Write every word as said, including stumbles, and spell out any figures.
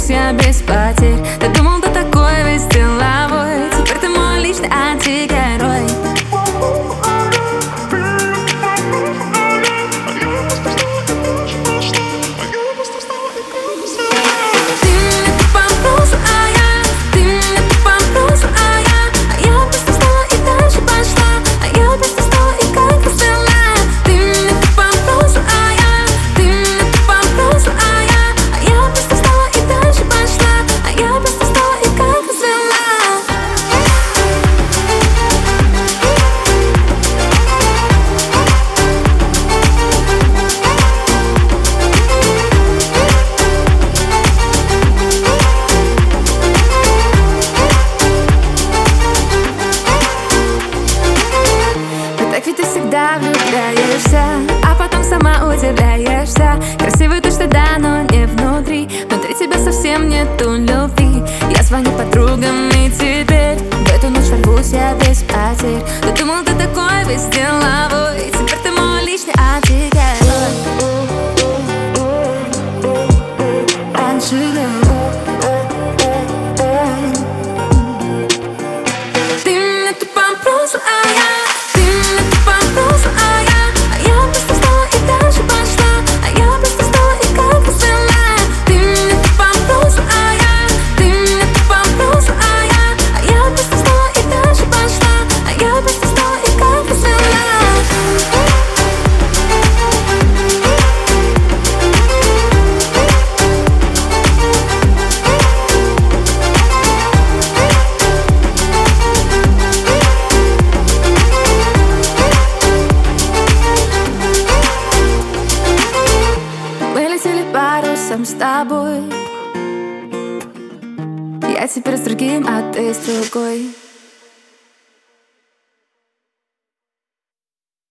я без потерь. Ты думал, ты такой весь деловой, теперь ты мой личный антигерой. Всегда влюбляешься, а потом сама удивляешься. Красивый точно да, но не внутри. Внутри тебя совсем нету любви. Я звоню подругам и теперь в эту ночь ворвусь я без потерь. Ты думал, ты такой весь деловой, теперь ты мой личный антигерой. Антигерой. Ты мне тупо просто, а я парусом с тобой. Я теперь с другим, а ты с другой.